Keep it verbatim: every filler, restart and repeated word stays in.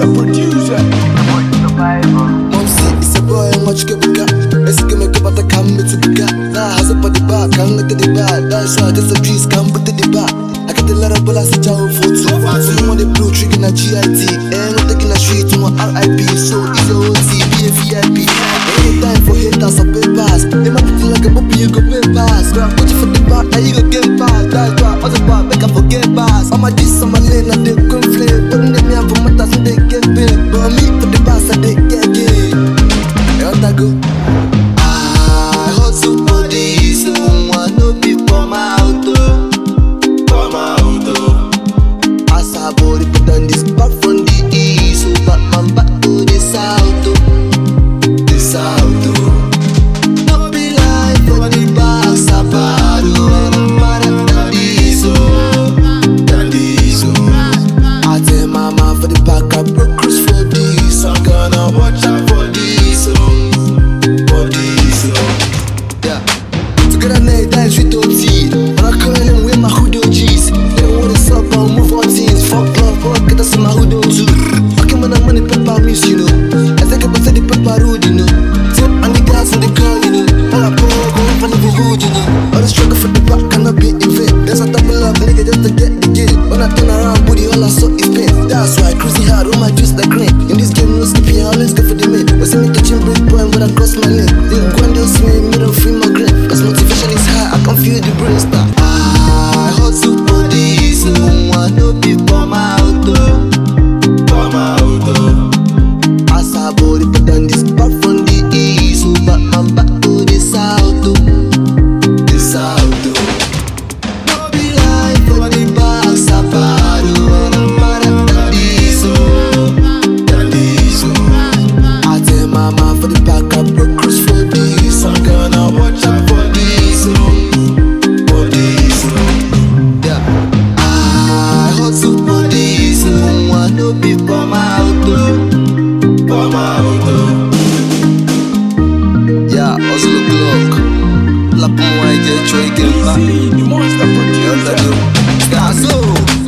monster producer. Mom see it's a boy much kebuka. Let's give me a cup of come to the Now has a body bar, come to the bar. That's why there's a trees come to the bar. I get a lot of balls to chow for two. So you want the blue trick in a G I T. And I'm taking a street to my R I P. So it's a O T, be a V I P. Anytime for haters, I pay pass. They might be like a puppy, you go pay pass. Put you for the bar, now you go get pass. That's why I was a bar, make I forget pass. I'm a this, I'm a lane, and they come flame. But then me have for my task, they get paid. But me for the pass, and they get gay. Here I go. I hustle for this, so I know be for my auto. For my auto. As I body put on this back from the east, so back my back to the south. The south. Don't be like for the back, Sabado. I'm mad at this, oh. This, oh. I tell mama for the back, I broke cruise for this. I'm gonna watch out for this, oh. Together night, that's with O T. And I call them with my hood O Gs. They don't want to up, I'll move on things. Fuck love, fuck it, that's my hood O too. Fucking when I'm money, pepper miss, you know. I think about the pepper road, you know. Tip and the gas on the car, you know. All I pour, go in front of the hood, you know. All the struggle for the back cannot be in vain. There's a double up, nigga, just to get the game. When I turn around, booty, all I saw is pain. That's why cruising hard, all my juice like rain. In this game, no skipping, I always go for the main. But see me catching break point when I cross my lane. They go and they'll see me, me don't free my grain. Cause motivation is high, I can feel the brain start. I hustle for this, so I know be for my auto. For my auto. As I body put on this back from the east, so back my back to the south. The south. Don't be like for the back, Sabado. I'm mad at this, oh. This, oh. I tell mama for the back, I broke cruise for this. I'm gonna watch out for this, oh. For this, oh. Yeah. I hustle for this, oh. I know be for my auto. For my auto. Yeah, hustle the clock. La pour moi, get you, get back. The monster producer. Gazo.